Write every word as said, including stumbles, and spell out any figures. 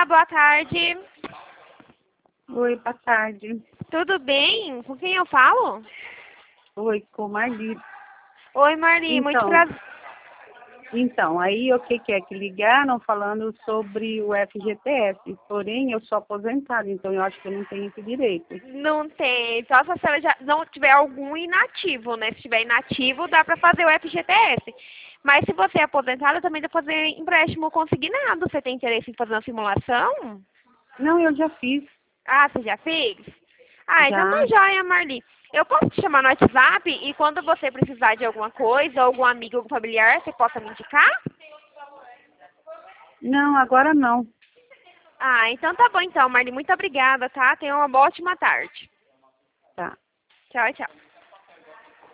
boa tarde. Oi, boa tarde. Tudo bem? Com quem eu falo? Oi, com Marli. Oi, Marli, muito Então, prazer. então, aí o que que é que ligaram falando sobre o F G T S, porém eu sou aposentada, então eu acho que eu não tenho esse direito. Não tem. Só se a senhora já não tiver algum inativo, né? Se tiver inativo, dá para fazer o F G T S. Mas se você é aposentada, também dá para fazer empréstimo consignado. Você tem interesse em fazer uma simulação? Não, eu já fiz, Ah, você já fez? Ah, então tá já. joia, Marli. Eu posso te chamar no WhatsApp e quando você precisar de alguma coisa, algum amigo ou familiar, você possa me indicar? Não, agora não. Ah, então tá bom então, Marli. Muito obrigada, tá? Tenha uma ótima tarde. Tá. Tchau, tchau.